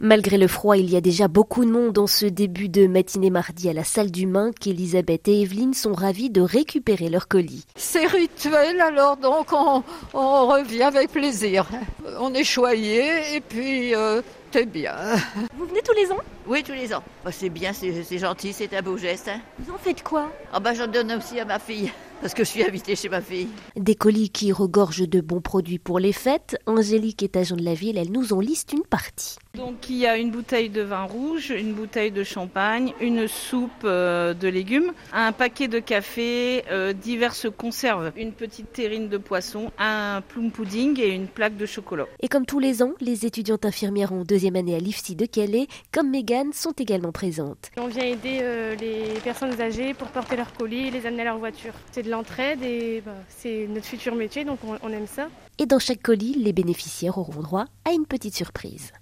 Malgré le froid, il y a déjà beaucoup de monde en ce début de matinée mardi à la salle du Main qu'Elisabeth et Evelyne sont ravies de récupérer leur colis. C'est rituel, alors donc on revient avec plaisir. On est choyés et puis c'est bien. Vous venez tous les ans ? Oui, tous les ans. C'est bien, c'est gentil, c'est un beau geste. Vous en faites quoi ? J'en donne aussi à ma fille, parce que je suis invitée chez ma fille. Des colis qui regorgent de bons produits pour les fêtes. Angélique est agent de la ville, elle nous en liste une partie. Donc il y a une bouteille de vin rouge, une bouteille de champagne, une soupe de légumes, un paquet de café, diverses conserves, une petite terrine de poisson, un plum pudding et une plaque de chocolat. Et comme tous les ans, les étudiantes infirmières en deuxième année à l'IFSI de Calais, comme Mégane, sont également présentes. On vient aider les personnes âgées pour porter leurs colis et les amener à leur voiture. C'est de l'entraide et c'est notre futur métier, donc on aime ça. Et dans chaque colis, les bénéficiaires auront droit à une petite surprise.